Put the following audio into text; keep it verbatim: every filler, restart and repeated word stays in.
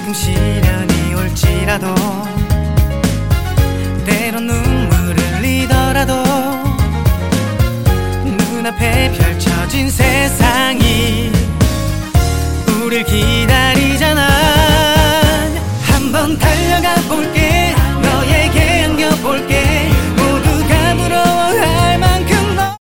가끔 시련이 올지라도 때론 눈물을 흘리더라도 눈앞에 펼쳐진 세상이